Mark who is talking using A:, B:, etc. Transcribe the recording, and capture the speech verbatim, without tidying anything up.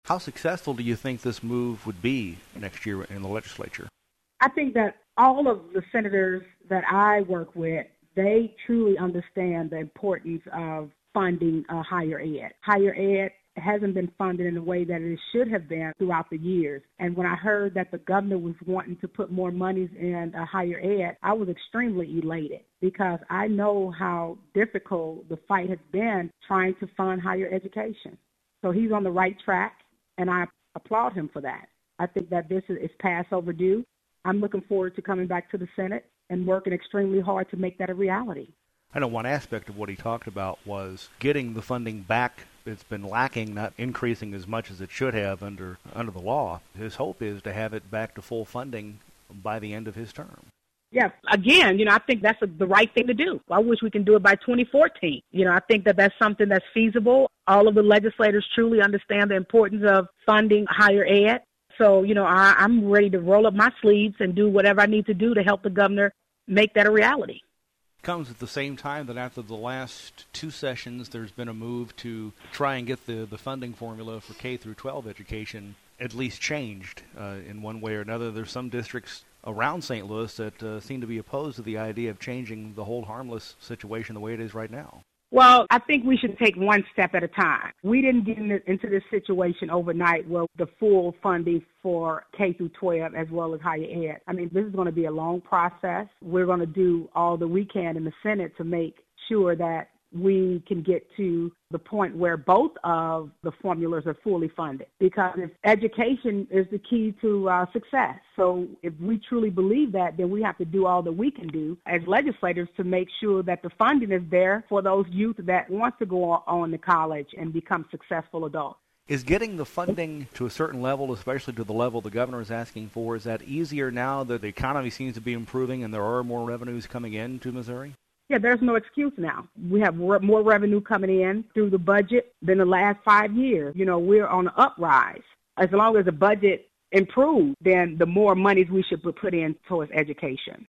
A: How successful do you think this move would be next year in the legislature?
B: I think that all of the senators that I work with, they truly understand the importance of funding uh, higher ed. Higher ed hasn't been funded in the way that it should have been throughout the years. And when I heard that the governor was wanting to put more monies in uh, higher ed, I was extremely elated because I know how difficult the fight has been trying to fund higher education. So he's on the right track, and I applaud him for that. I think that this is past overdue. I'm looking forward to coming back to the Senate and working extremely hard to make that a reality.
A: I know one aspect of what he talked about was getting the funding back. It's been lacking, not increasing as much as it should have under under the law. His hope is to have it back to full funding by the end of his term.
B: Yes, again, you know, I think that's a, the right thing to do. I wish we can do it by twenty fourteen. You know, I think that that's something that's feasible. All of the legislators truly understand the importance of funding higher ed. So, you know, I, I'm ready to roll up my sleeves and do whatever I need to do to help the governor make that a reality.
A: Comes at the same time that after the last two sessions, there's been a move to try and get the, the funding formula for K through twelve education at least changed uh, in one way or another. There's some districts around Saint Louis that uh, seem to be opposed to the idea of changing the hold harmless situation the way it is right now.
B: Well, I think we should take one step at a time. We didn't get into this situation overnight where the full funding for K through twelve as well as higher ed. I mean, this is going to be a long process. We're going to do all that we can in the Senate to make sure that we can get to the point where both of the formulas are fully funded, because if education is the key to uh, success. So if we truly believe that, then we have to do all that we can do as legislators to make sure that the funding is there for those youth that want to go on to college and become successful adults.
A: Is getting the funding to a certain level, especially to the level the governor is asking for, is that easier now that the economy seems to be improving and there are more revenues coming in to Missouri?
B: Yeah, there's no excuse now. We have re- more revenue coming in through the budget than the last five years. You know, we're on the uprise. As long as the budget improves, then the more monies we should put in towards education.